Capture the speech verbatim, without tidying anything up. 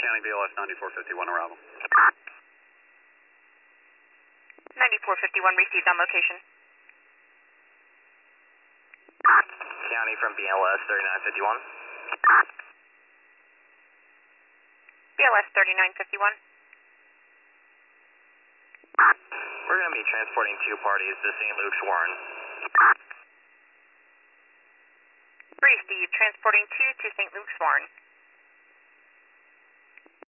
County B L S ninety-four fifty-one, arrival. ninety-four fifty-one received on location. County from B L S thirty-nine fifty-one. B L S thirty-nine fifty-one. We're going to be transporting two parties to Saint Luke's Warren. Brief, the transporting two to Saint Luke's Warren.